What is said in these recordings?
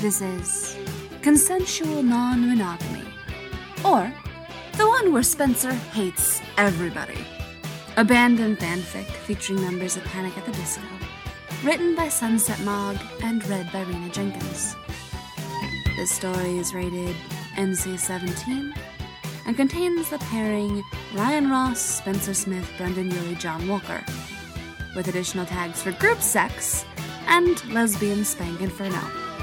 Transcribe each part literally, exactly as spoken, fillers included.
This is consensual non-monogamy, or the one where Spencer hates everybody. Abandoned fanfic featuring members of Panic at the Disco, written by Sunset Mogg and read by Rena Jenkins. This story is rated N C seventeen and contains the pairing Ryan Ross, Spencer Smith, Brendan Urie, John Walker, with additional tags for group sex and lesbian spank inferno.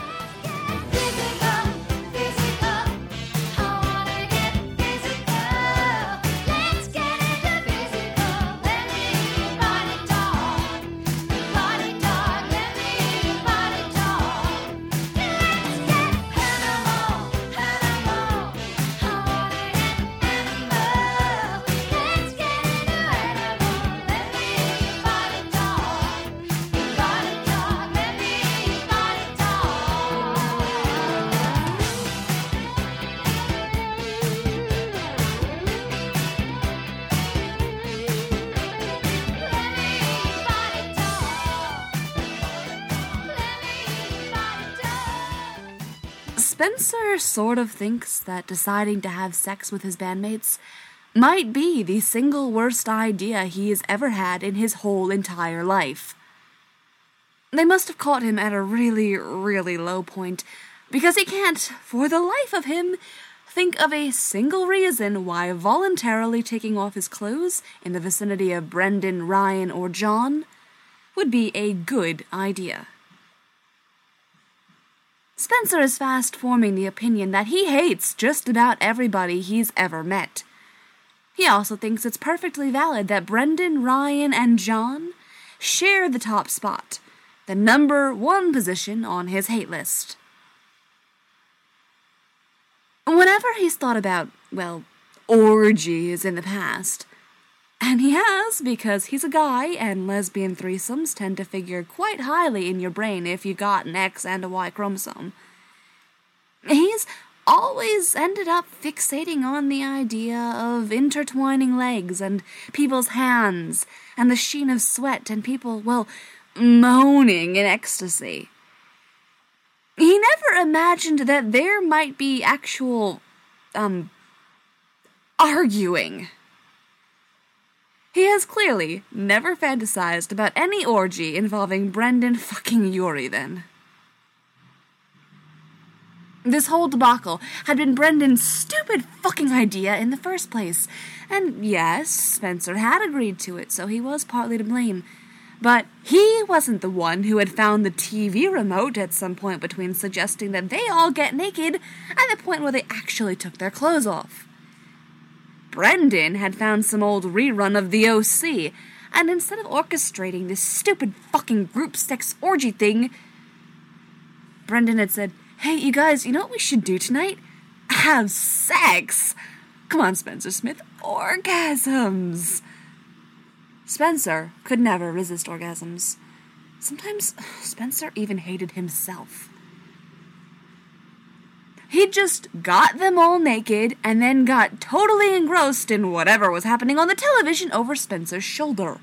Spencer sort of thinks that deciding to have sex with his bandmates might be the single worst idea he has ever had in his whole entire life. They must have caught him at a really, really low point, because he can't, for the life of him, think of a single reason why voluntarily taking off his clothes in the vicinity of Brendan, Ryan, or John would be a good idea. Spencer is fast forming the opinion that he hates just about everybody he's ever met. He also thinks it's perfectly valid that Brendan, Ryan, and John share the top spot, the number one position on his hate list. Whenever he's thought about, well, orgies in the past, and he has, because he's a guy, and lesbian threesomes tend to figure quite highly in your brain if you got an X and a Y chromosome. He's always ended up fixating on the idea of intertwining legs and people's hands, and the sheen of sweat and people, well, moaning in ecstasy. He never imagined that there might be actual, um, arguing. He has clearly never fantasized about any orgy involving Brendan fucking Urie then. This whole debacle had been Brendan's stupid fucking idea in the first place, and yes, Spencer had agreed to it, so he was partly to blame. But he wasn't the one who had found the T V remote at some point between suggesting that they all get naked and the point where they actually took their clothes off. Brendan had found some old rerun of the O C, and instead of orchestrating this stupid fucking group sex orgy thing, Brendan had said, "Hey, you guys, you know what we should do tonight? Have sex! Come on, Spencer Smith, orgasms!" Spencer could never resist orgasms. Sometimes Spencer even hated himself. He just got them all naked and then got totally engrossed in whatever was happening on the television over Spencer's shoulder.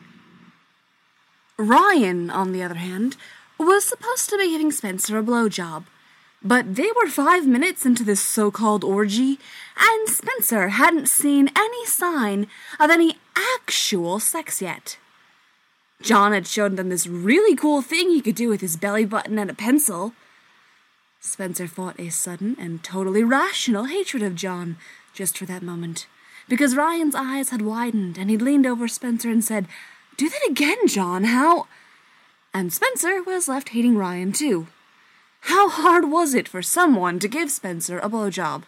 Ryan, on the other hand, was supposed to be giving Spencer a blowjob, but they were five minutes into this so-called orgy, and Spencer hadn't seen any sign of any actual sex yet. John had shown them this really cool thing he could do with his belly button and a pencil. Spencer fought a sudden and totally rational hatred of John just for that moment, because Ryan's eyes had widened and he'd leaned over Spencer and said, "Do that again, John, how—" And Spencer was left hating Ryan too. How hard was it for someone to give Spencer a blowjob?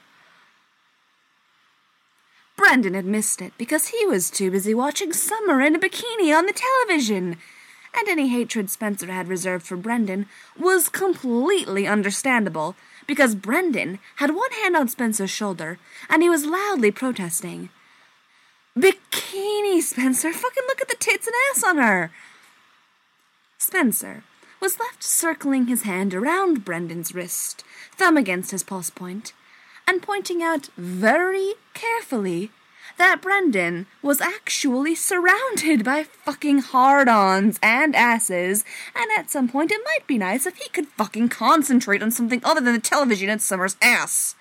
Brendan had missed it because he was too busy watching Summer in a bikini on the television, and any hatred Spencer had reserved for Brendan was completely understandable, because Brendan had one hand on Spencer's shoulder, and he was loudly protesting. "Bikini, Spencer! Fucking look at the tits and ass on her!" Spencer was left circling his hand around Brendan's wrist, thumb against his pulse point, and pointing out very carefully that Brendan was actually surrounded by fucking hard-ons and asses, and at some point it might be nice if he could fucking concentrate on something other than the television and Summer's ass.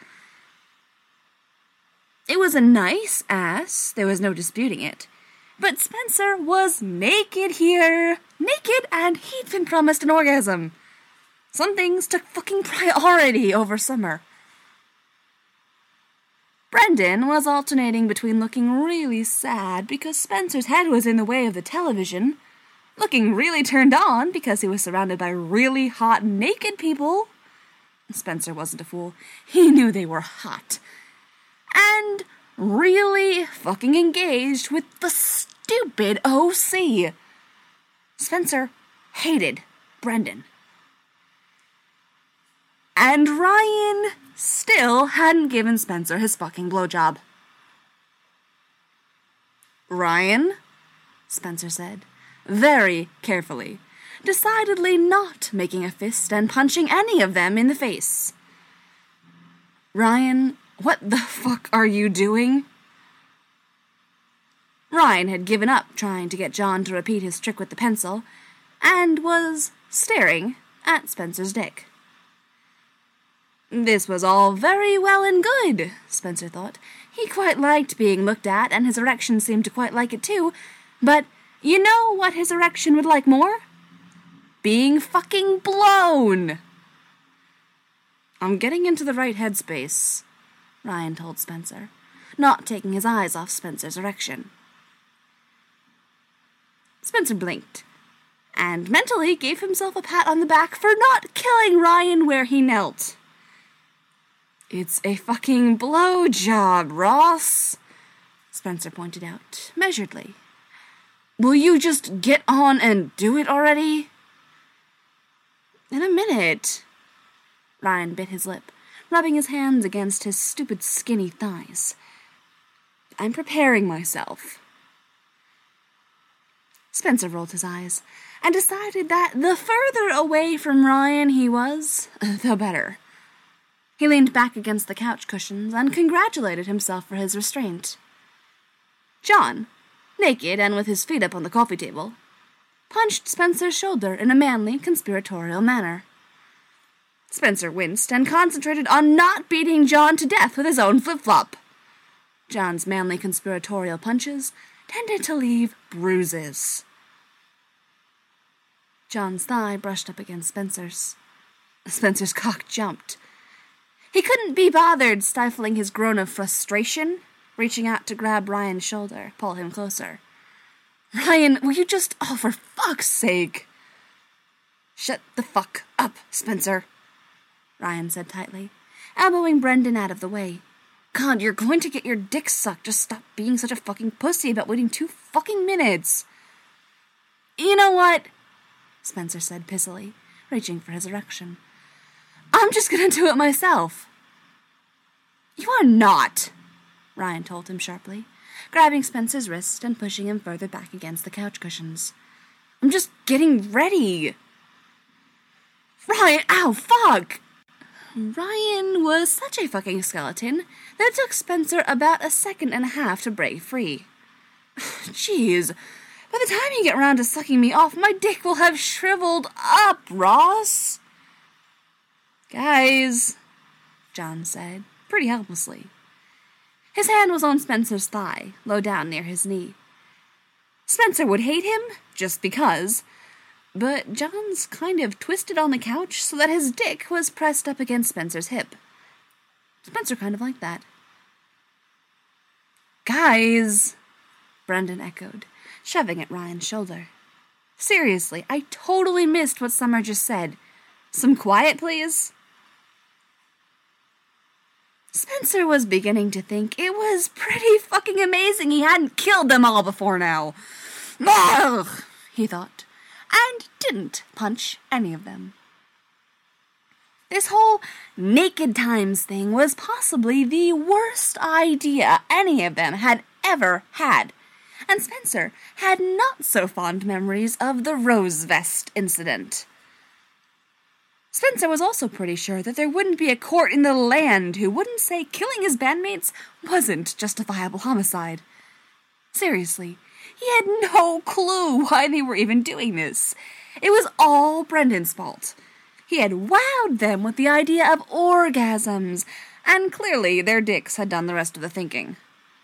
It was a nice ass, there was no disputing it, but Spencer was naked here, naked, and he'd been promised an orgasm. Some things took fucking priority over Summer. Brendan was alternating between looking really sad because Spencer's head was in the way of the television, looking really turned on because he was surrounded by really hot naked people. Spencer wasn't a fool. He knew they were hot. And really fucking engaged with the stupid O C. Spencer hated Brendan. And Ryan still hadn't given Spencer his fucking blowjob. "Ryan," Spencer said, very carefully, decidedly not making a fist and punching any of them in the face. "Ryan, what the fuck are you doing?" Ryan had given up trying to get John to repeat his trick with the pencil, and was staring at Spencer's dick. This was all very well and good, Spencer thought. He quite liked being looked at, and his erection seemed to quite like it too. But you know what his erection would like more? Being fucking blown! "I'm getting into the right headspace," Ryan told Spencer, not taking his eyes off Spencer's erection. Spencer blinked, and mentally gave himself a pat on the back for not killing Ryan where he knelt. "It's a fucking blowjob, Ross," Spencer pointed out, measuredly. "Will you just get on and do it already?" "In a minute." Ryan bit his lip, rubbing his hands against his stupid skinny thighs. "I'm preparing myself." Spencer rolled his eyes, and decided that the further away from Ryan he was, the better. He leaned back against the couch cushions and congratulated himself for his restraint. John, naked and with his feet up on the coffee table, punched Spencer's shoulder in a manly, conspiratorial manner. Spencer winced and concentrated on not beating John to death with his own flip-flop. John's manly, conspiratorial punches tended to leave bruises. John's thigh brushed up against Spencer's. Spencer's cock jumped. He couldn't be bothered stifling his groan of frustration, reaching out to grab Ryan's shoulder, pull him closer. "Ryan, will you just, oh, for fuck's sake!" "Shut the fuck up, Spencer," Ryan said tightly, elbowing Brendan out of the way. "God, you're going to get your dick sucked. Just stop being such a fucking pussy about waiting two fucking minutes." "You know what?" Spencer said pissily, reaching for his erection. "I'm just gonna do it myself." "You are not," Ryan told him sharply, grabbing Spencer's wrist and pushing him further back against the couch cushions. "I'm just getting ready." "Ryan, ow, fuck!" Ryan was such a fucking skeleton that it took Spencer about a second and a half to break free. "Jeez, by the time you get around to sucking me off, my dick will have shriveled up, Ross." "Guys," John said, pretty helplessly. His hand was on Spencer's thigh, low down near his knee. Spencer would hate him, just because, but John's kind of twisted on the couch so that his dick was pressed up against Spencer's hip. Spencer kind of liked that. "Guys," Brendan echoed, shoving at Ryan's shoulder. "Seriously, I totally missed what Summer just said. Some quiet, please?" Spencer was beginning to think it was pretty fucking amazing he hadn't killed them all before now. "Ugh," he thought, and didn't punch any of them. This whole naked times thing was possibly the worst idea any of them had ever had, and Spencer had not so fond memories of the rose vest incident. Spencer Spencer was also pretty sure that there wouldn't be a court in the land who wouldn't say killing his bandmates wasn't justifiable homicide. Seriously, he had no clue why they were even doing this. It was all Brendan's fault. He had wowed them with the idea of orgasms, and clearly their dicks had done the rest of the thinking.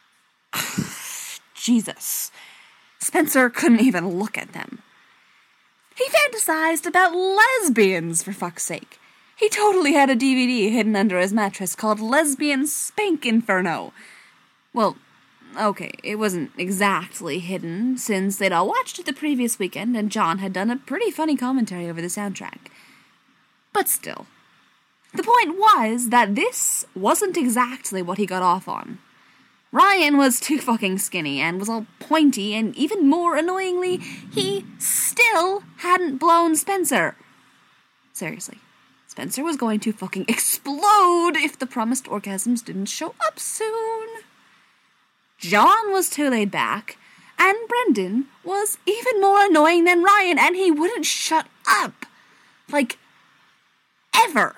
Jesus. Spencer couldn't even look at them. He fantasized about lesbians, for fuck's sake. He totally had a D V D hidden under his mattress called Lesbian Spank Inferno. Well, okay, it wasn't exactly hidden, since they'd all watched it the previous weekend and John had done a pretty funny commentary over the soundtrack. But still. The point was that this wasn't exactly what he got off on. Ryan was too fucking skinny and was all pointy, and even more annoyingly, he still hadn't blown Spencer. Seriously, Spencer was going to fucking explode if the promised orgasms didn't show up soon. John was too laid back, and Brendan was even more annoying than Ryan, and he wouldn't shut up. Like, ever.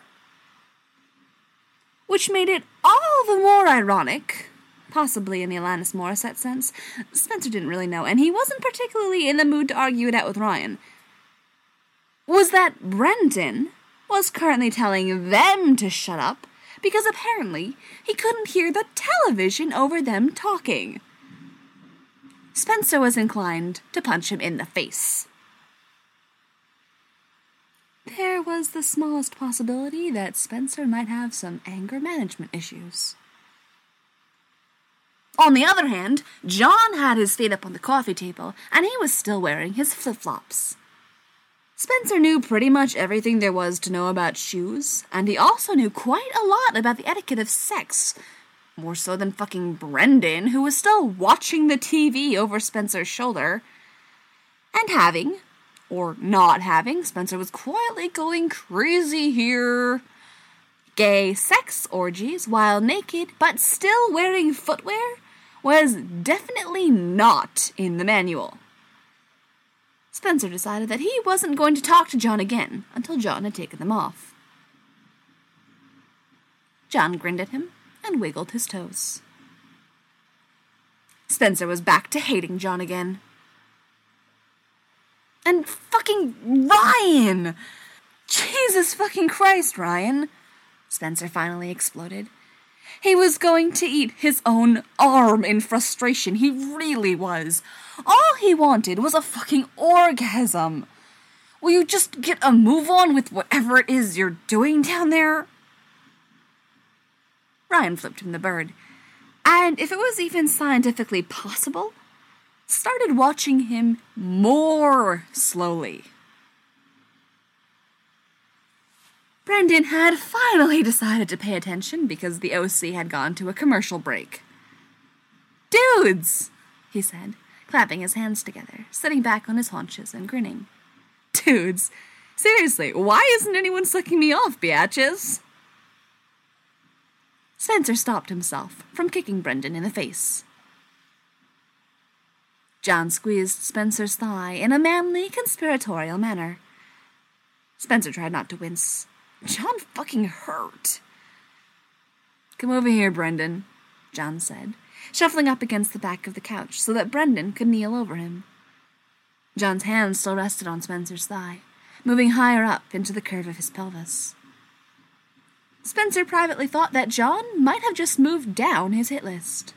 Which made it all the more ironic, possibly in the Alanis Morissette sense. Spencer didn't really know, and he wasn't particularly in the mood to argue it out with Ryan. Was that Brendan was currently telling them to shut up because apparently he couldn't hear the television over them talking. Spencer was inclined to punch him in the face. There was the smallest possibility that Spencer might have some anger management issues. On the other hand, John had his feet up on the coffee table, and he was still wearing his flip-flops. Spencer knew pretty much everything there was to know about shoes, and he also knew quite a lot about the etiquette of sex. More so than fucking Brendan, who was still watching the T V over Spencer's shoulder. And having, or not having, Spencer was quietly going crazy here. Gay sex orgies while naked, but still wearing footwear, was definitely not in the manual. Spencer decided that he wasn't going to talk to John again until John had taken them off. John grinned at him and wiggled his toes. Spencer was back to hating John again. And fucking Ryan! Jesus fucking Christ, Ryan! Spencer finally exploded. He was going to eat his own arm in frustration. He really was. All he wanted was a fucking orgasm. Will you just get a move on with whatever it is you're doing down there? Ryan flipped him the bird, and if it was even scientifically possible, started watching him more slowly. Brendan had finally decided to pay attention because the O C had gone to a commercial break. "Dudes," he said, clapping his hands together, sitting back on his haunches and grinning. "Dudes, seriously, why isn't anyone sucking me off, biatches?" Spencer stopped himself from kicking Brendan in the face. John squeezed Spencer's thigh in a manly, conspiratorial manner. Spencer tried not to wince. John fucking hurt. "Come over here, Brendan," John said, shuffling up against the back of the couch so that Brendan could kneel over him. John's hand still rested on Spencer's thigh, moving higher up into the curve of his pelvis. Spencer privately thought that John might have just moved down his hit list.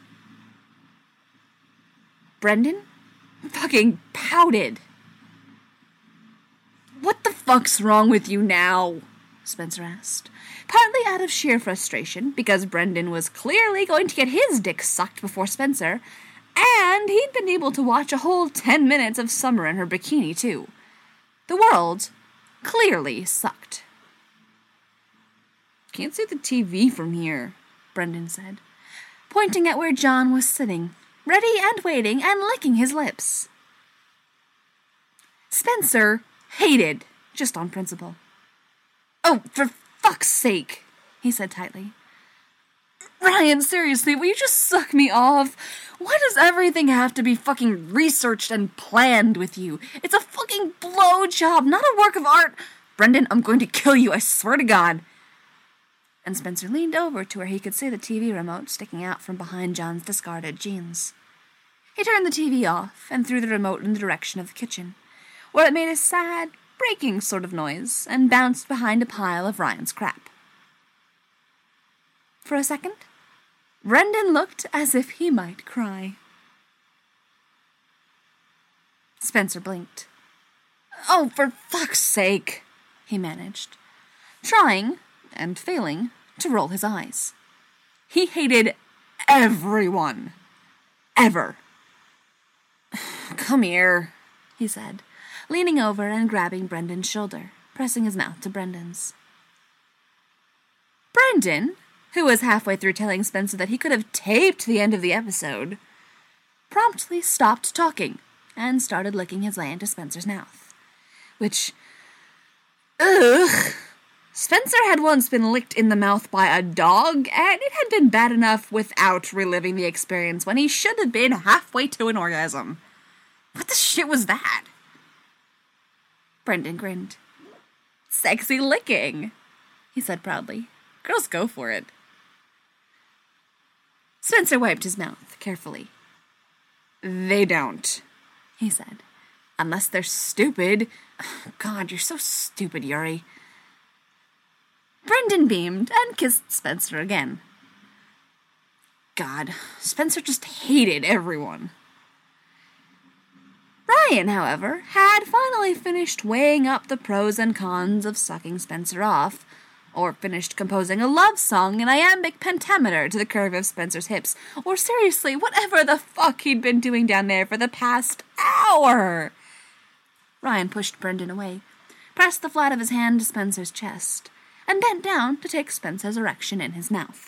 Brendan fucking pouted. "What the fuck's wrong with you now?" Spencer asked, partly out of sheer frustration, because Brendan was clearly going to get his dick sucked before Spencer, and he'd been able to watch a whole ten minutes of Summer in her bikini, too. The world clearly sucked. "Can't see the T V from here," Brendan said, pointing at where John was sitting, ready and waiting and licking his lips. Spencer hated, just on principle. "Oh, for fuck's sake," he said tightly. "Ryan, seriously, will you just suck me off? Why does everything have to be fucking researched and planned with you? It's a fucking blowjob, not a work of art." Brendan, I'm going to kill you, I swear to God. And Spencer leaned over to where he could see the T V remote sticking out from behind John's discarded jeans. He turned the T V off and threw the remote in the direction of the kitchen, where it made a sad, breaking sort of noise and bounced behind a pile of Ryan's crap. For a second, Brendan looked as if he might cry. Spencer blinked. Oh, for fuck's sake, he managed, trying, and failing, to roll his eyes. He hated everyone. Ever. Come here, he said, leaning over and grabbing Brendan's shoulder, pressing his mouth to Brendan's. Brendan, who was halfway through telling Spencer that he could have taped the end of the episode, promptly stopped talking and started licking his way into Spencer's mouth. Which, ugh, Spencer had once been licked in the mouth by a dog, and it had been bad enough without reliving the experience when he should have been halfway to an orgasm. What the shit was that? Brendan grinned. Sexy licking, he said proudly. Girls go for it. Spencer wiped his mouth carefully. They don't, he said. Unless they're stupid. God, you're so stupid, Yuri. Brendan beamed and kissed Spencer again. God, Spencer just hated everyone. Ryan, however, had finally finished weighing up the pros and cons of sucking Spencer off, or finished composing a love song in iambic pentameter to the curve of Spencer's hips, or seriously, whatever the fuck he'd been doing down there for the past hour. Ryan pushed Brendan away, pressed the flat of his hand to Spencer's chest, and bent down to take Spencer's erection in his mouth.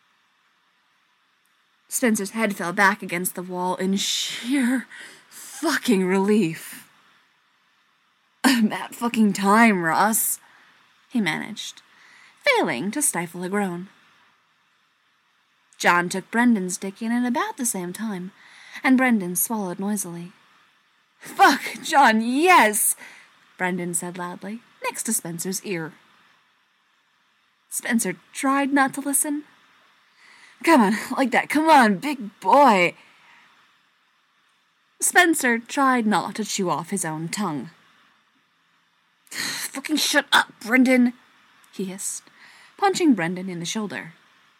Spencer's head fell back against the wall in sheer fucking relief. About fucking time, Ross, he managed, failing to stifle a groan. John took Brendan's dick in at about the same time, and Brendan swallowed noisily. Fuck, John, yes, Brendan said loudly, next to Spencer's ear. Spencer tried not to listen. Come on, like that, come on, big boy. Spencer tried not to chew off his own tongue. Fucking shut up, Brendan, he hissed, punching Brendan in the shoulder.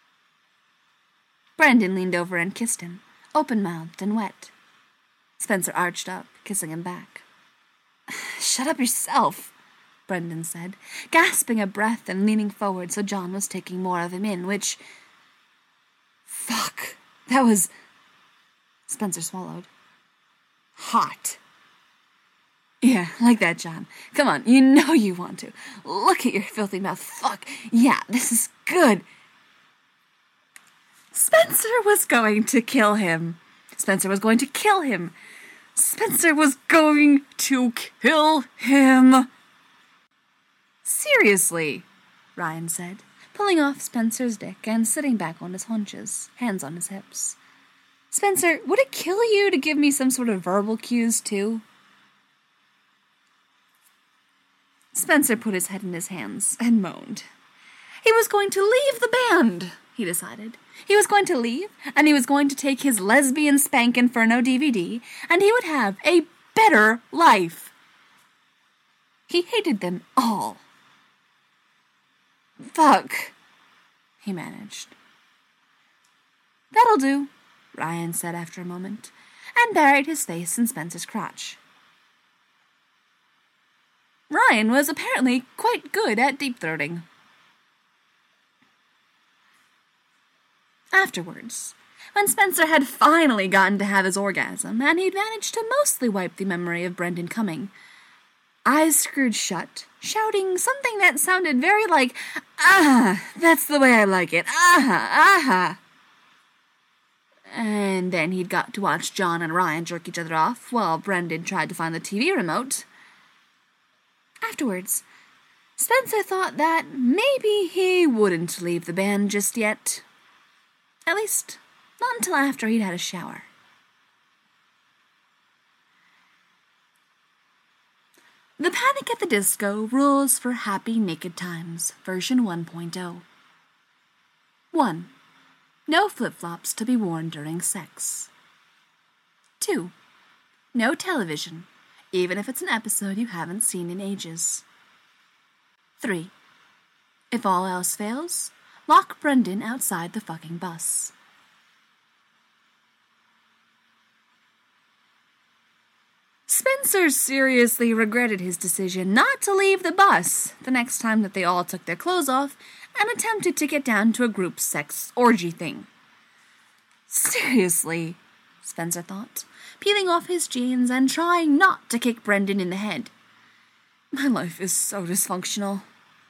Brendan leaned over and kissed him, open-mouthed and wet. Spencer arched up, kissing him back. Shut up yourself, Brendan said, gasping a breath and leaning forward so John was taking more of him in, which... Fuck, that was... Spencer swallowed. Hot. Yeah, like that, John. Come on, you know you want to. Look at your filthy mouth. Fuck, yeah, this is good. Spencer was going to kill him. Spencer was going to kill him. Spencer was going to kill him. Seriously, Ryan said, pulling off Spencer's dick and sitting back on his haunches, hands on his hips. Spencer, would it kill you to give me some sort of verbal cues, too? Spencer put his head in his hands and moaned. He was going to leave the band, he decided. He was going to leave, and he was going to take his lesbian Spank Inferno D V D, and he would have a better life. He hated them all. Fuck, he managed. That'll do, Ryan said after a moment, and buried his face in Spencer's crotch. Ryan was apparently quite good at deep-throating. Afterwards, when Spencer had finally gotten to have his orgasm, and he'd managed to mostly wipe the memory of Brendan coming, eyes screwed shut, shouting something that sounded very like, ah, that's the way I like it, ah, ah. And then he'd got to watch John and Ryan jerk each other off while Brendan tried to find the T V remote. Afterwards, Spencer thought that maybe he wouldn't leave the band just yet. At least, not until after he'd had a shower. The Panic at the Disco rules for Happy Naked Times, version one point oh. one. No flip-flops to be worn during sex. two. No television, even if it's an episode you haven't seen in ages. three. If all else fails, lock Brendan outside the fucking bus. Spencer seriously regretted his decision not to leave the bus the next time that they all took their clothes off and attempted to get down to a group sex orgy thing. Seriously, Spencer thought, peeling off his jeans and trying not to kick Brendan in the head. My life is so dysfunctional.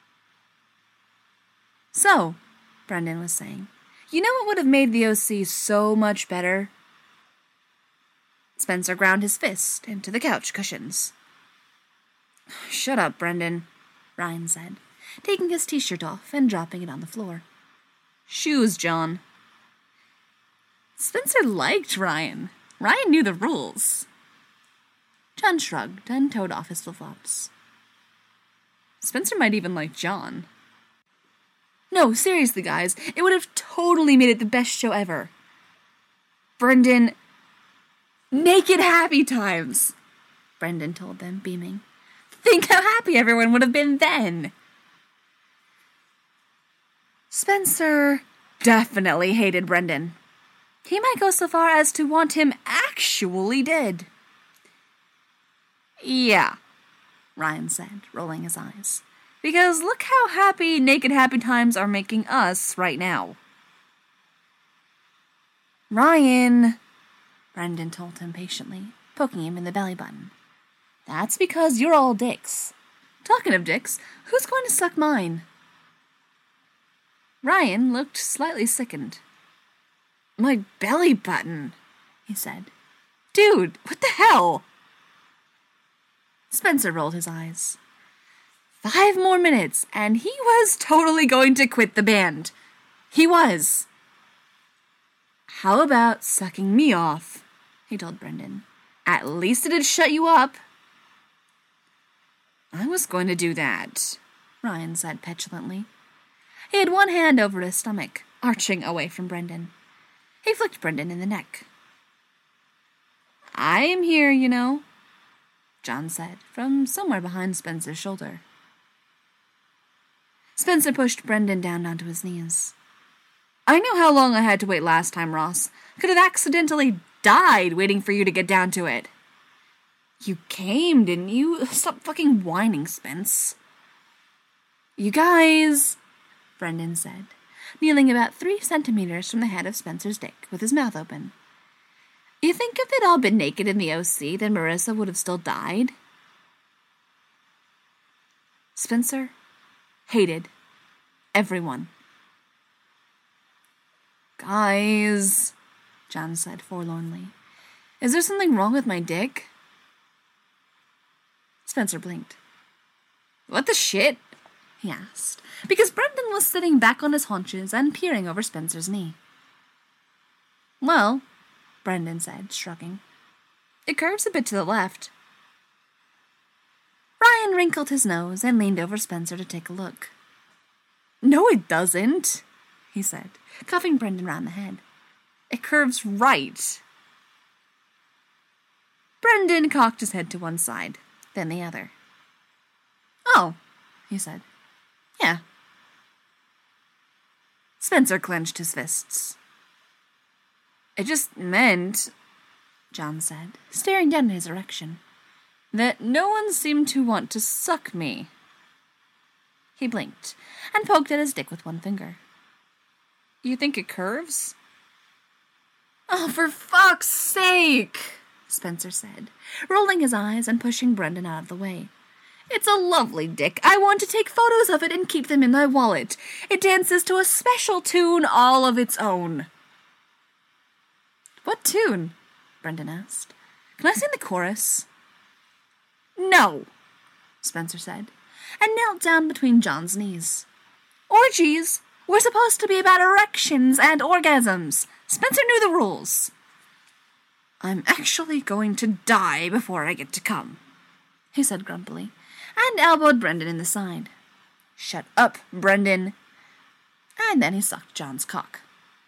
So, Brendan was saying, you know what would have made the O C so much better? Spencer ground his fist into the couch cushions. Shut up, Brendan, Ryan said, taking his t-shirt off and dropping it on the floor. Shoes, John. Spencer liked Ryan. Ryan knew the rules. John shrugged and toed off his flip-flops. Spencer might even like John. No, seriously, guys, it would have totally made it the best show ever. Brendan... Naked happy times, Brendan told them, beaming. Think how happy everyone would have been then. Spencer definitely hated Brendan. He might go so far as to want him actually dead. Yeah, Ryan said, rolling his eyes. Because look how happy Naked Happy Times are making us right now. Ryan... Brendan told him patiently, poking him in the belly button. That's because you're all dicks. Talking of dicks, who's going to suck mine? Ryan looked slightly sickened. My belly button, he said. Dude, what the hell? Spencer rolled his eyes. Five more minutes, and he was totally going to quit the band. He was. How about sucking me off? He told Brendan. At least it'd shut you up. I was going to do that, Ryan said petulantly. He had one hand over his stomach, arching away from Brendan. He flicked Brendan in the neck. I am here, you know, John said, from somewhere behind Spencer's shoulder. Spencer pushed Brendan down onto his knees. I know how long I had to wait last time, Ross. Could have accidentally died waiting for you to get down to it. You came, didn't you? Stop fucking whining, Spence. You guys, Brendan said, kneeling about three centimeters from the head of Spencer's dick with his mouth open. You think if they'd all been naked in the O C, then Marissa would have still died? Spencer hated everyone. Guys, John said forlornly, is there something wrong with my dick? Spencer blinked. What the shit? He asked, because Brendan was sitting back on his haunches and peering over Spencer's knee. Well, Brendan said, shrugging, it curves a bit to the left. Ryan wrinkled his nose and leaned over Spencer to take a look. No, it doesn't, he said, cuffing Brendan round the head. It curves right. Brendan cocked his head to one side, then the other. Oh, he said. Yeah. Spencer clenched his fists. It just meant, John said, staring down at his erection, that no one seemed to want to suck me. He blinked and poked at his dick with one finger. You think it curves? Oh, for fuck's sake, Spencer said, rolling his eyes and pushing Brendan out of the way. It's a lovely dick. I want to take photos of it and keep them in my wallet. It dances to a special tune all of its own. What tune? Brendan asked. Can I sing the chorus? No, Spencer said, and knelt down between John's knees. Orgies were supposed to be about erections and orgasms. Spencer knew the rules. I'm actually going to die before I get to come, he said grumpily, and elbowed Brendan in the side. "Shut up, Brendan." And then he sucked John's cock.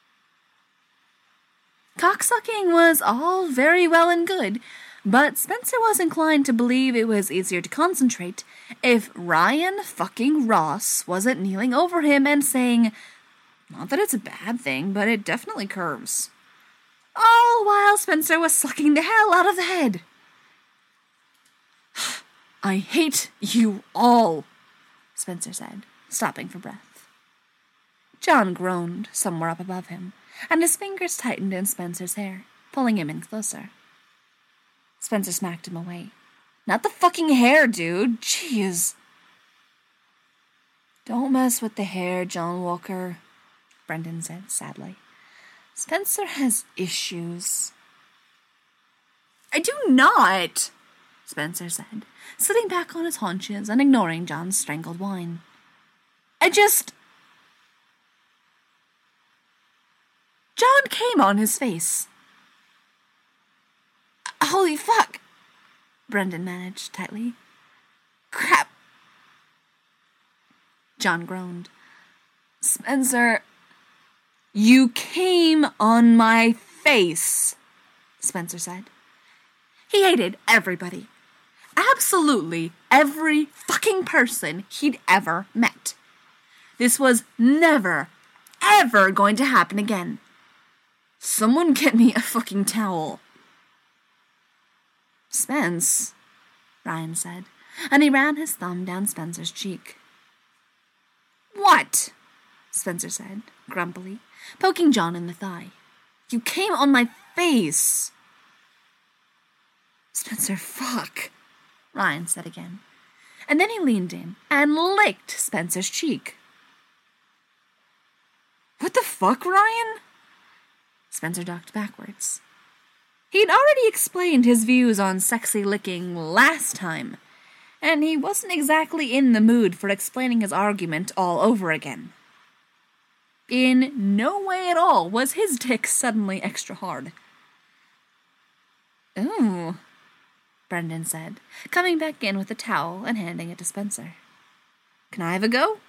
Cocksucking was all very well and good, but Spencer was inclined to believe it was easier to concentrate if Ryan fucking Ross wasn't kneeling over him and saying, "Not that it's a bad thing, but it definitely curves." All while Spencer was sucking the hell out of the head. "I hate you all," Spencer said, stopping for breath. John groaned somewhere up above him, and his fingers tightened in Spencer's hair, pulling him in closer. Spencer smacked him away. "Not the fucking hair, dude. Jeez." "Don't mess with the hair, John Walker," Brendan said sadly. "Spencer has issues." "I do not," Spencer said, sitting back on his haunches and ignoring John's strangled whine. "I just..." John came on his face. "Holy fuck," Brendan managed tightly. "Crap." John groaned. "Spencer, you came on my face," Spencer said. He hated everybody. Absolutely every fucking person he'd ever met. This was never, ever going to happen again. "Someone get me a fucking towel." "Spence," Ryan said, and he ran his thumb down Spencer's cheek. "What?" Spencer said, grumpily, poking John in the thigh. "You came on my face." "Spencer, fuck," Ryan said again, and then he leaned in and licked Spencer's cheek. "What the fuck, Ryan?" Spencer ducked backwards. He'd already explained his views on sexy licking last time, and he wasn't exactly in the mood for explaining his argument all over again. In no way at all was his dick suddenly extra hard. "Ooh," Brendan said, coming back in with a towel and handing it to Spencer. "Can I have a go?"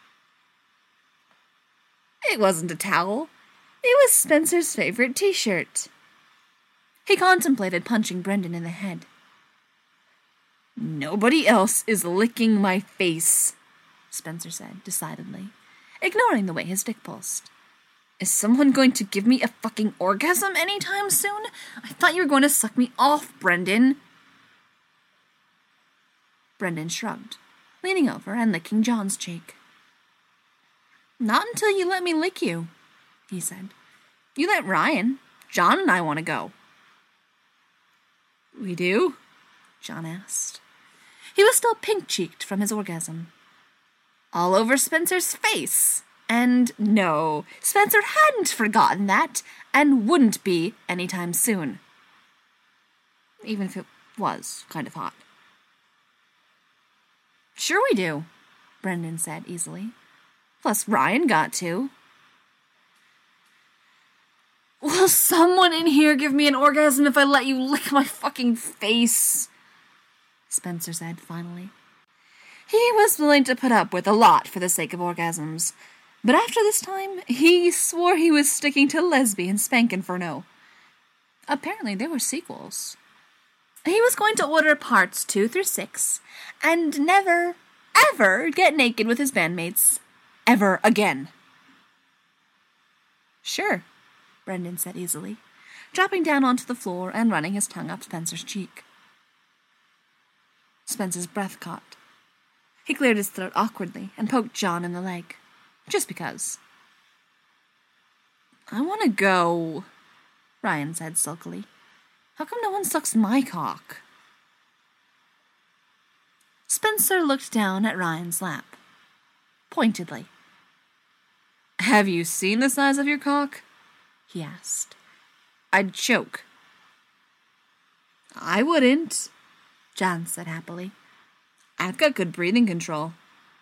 It wasn't a towel. It was Spencer's favorite t-shirt. He contemplated punching Brendan in the head. "Nobody else is licking my face," Spencer said decidedly, ignoring the way his dick pulsed. "Is someone going to give me a fucking orgasm anytime soon? I thought you were going to suck me off, Brendan." Brendan shrugged, leaning over and licking John's cheek. "Not until you let me lick you," he said. "You let Ryan. John and I want to go." "We do?" John asked. He was still pink-cheeked from his orgasm. All over Spencer's face. And no, Spencer hadn't forgotten that, and wouldn't be anytime soon. Even if it was kind of hot. "Sure we do," Brendan said easily. "Plus Ryan got to." "Will someone in here give me an orgasm if I let you lick my fucking face?" Spencer said finally. He was willing to put up with a lot for the sake of orgasms, but after this time, he swore he was sticking to lesbian Spankinferno. Apparently there were sequels. He was going to order parts two through six, and never, ever get naked with his bandmates. Ever again. "Sure," Brendan said easily, dropping down onto the floor and running his tongue up Spencer's cheek. Spencer's breath caught. He cleared his throat awkwardly and poked John in the leg. Just because. "I want to go," Ryan said sulkily. "How come no one sucks my cock?" Spencer looked down at Ryan's lap, pointedly. "Have you seen the size of your cock?" he asked. "I'd choke." "I wouldn't," John said happily. "I've got good breathing control."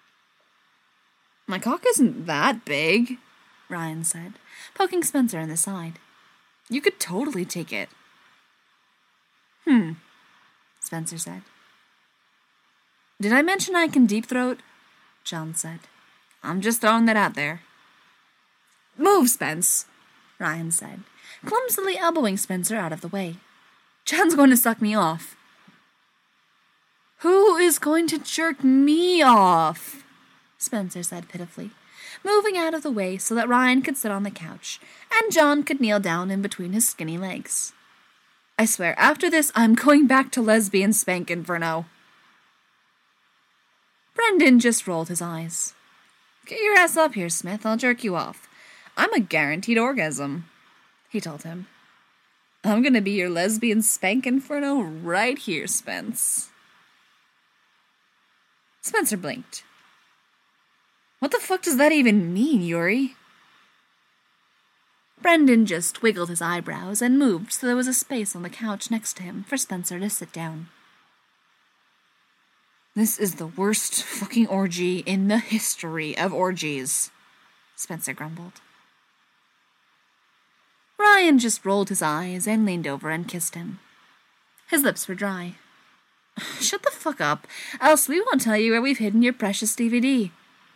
"My cock isn't that big," Ryan said, poking Spencer in the side. "You could totally take it." "Hmm," Spencer said. Did I mention I can deep throat? John said. I'm just throwing that out there. Move, Spence, Ryan said, clumsily elbowing Spencer out of the way. John's going to suck me off. Who is going to jerk me off? Spencer said pitifully, moving out of the way so that Ryan could sit on the couch and John could kneel down in between his skinny legs. I swear, after this, I'm going back to lesbian spank inferno. Brendan just rolled his eyes. Get your ass up here, Smith. I'll jerk you off. I'm a guaranteed orgasm, he told him. I'm gonna be your lesbian spank inferno right here, Spence. Spencer blinked. What the fuck does that even mean, Yuri? Brendan just wiggled his eyebrows and moved so there was a space on the couch next to him for Spencer to sit down. This is the worst fucking orgy in the history of orgies, Spencer grumbled. Ryan just rolled his eyes and leaned over and kissed him. His lips were dry. Shut the fuck up, else we won't tell you where we've hidden your precious D V D.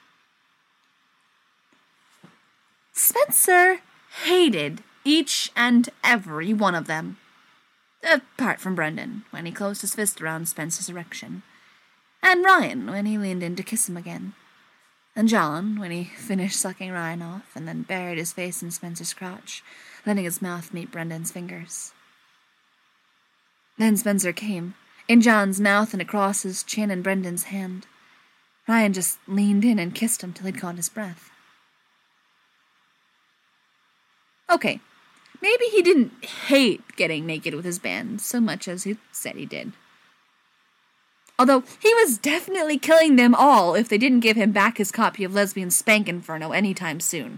Spencer hated each and every one of them. Apart from Brendan, when he closed his fist around Spencer's erection. And Ryan, when he leaned in to kiss him again. And John, when he finished sucking Ryan off and then buried his face in Spencer's crotch, letting his mouth meet Brendan's fingers. Then Spencer came, in John's mouth and across his chin and Brendan's hand. Ryan just leaned in and kissed him till he'd caught his breath. Okay, maybe he didn't hate getting naked with his band so much as he said he did. Although he was definitely killing them all if they didn't give him back his copy of Lesbian Spank Inferno anytime soon.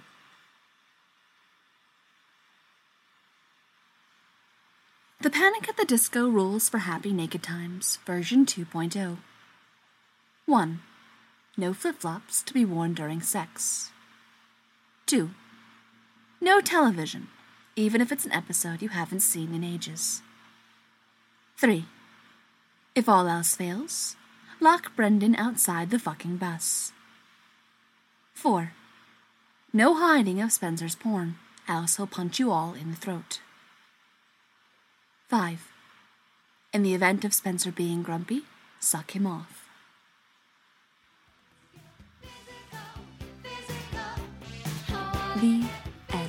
The Panic at the Disco Rules for Happy Naked Times, version two point oh. one. No flip-flops to be worn during sex. two. No television, even if it's an episode you haven't seen in ages. three. If all else fails, lock Brendan outside the fucking bus. four. No hiding of Spencer's porn, else he'll punch you all in the throat. five. In the event of Spencer being grumpy, suck him off. The end.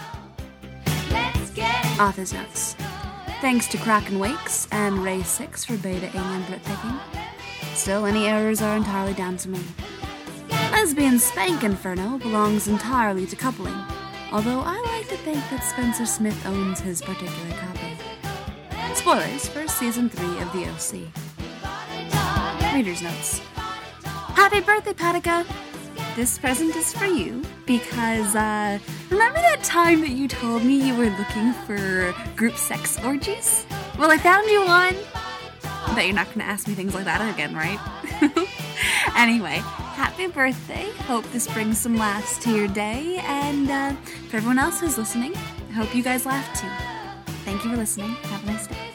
Author's notes. Thanks to Kraken Wakes and Ray six for beta ing and Brit picking. Still, any errors are entirely down to me. Lesbian Spank Inferno belongs entirely to coupling, although I like to think that Spencer Smith owns his particular copy. Spoilers for Season three of The O C. Reader's Notes. Happy birthday, Patika! This present is for you because, uh, remember that time that you told me you were looking for group sex orgies? Well, I found you one! I bet you're not going to ask me things like that again, right? Anyway, happy birthday. Hope this brings some laughs to your day. And uh, for everyone else who's listening, I hope you guys laugh too. Thank you for listening. Have a nice day.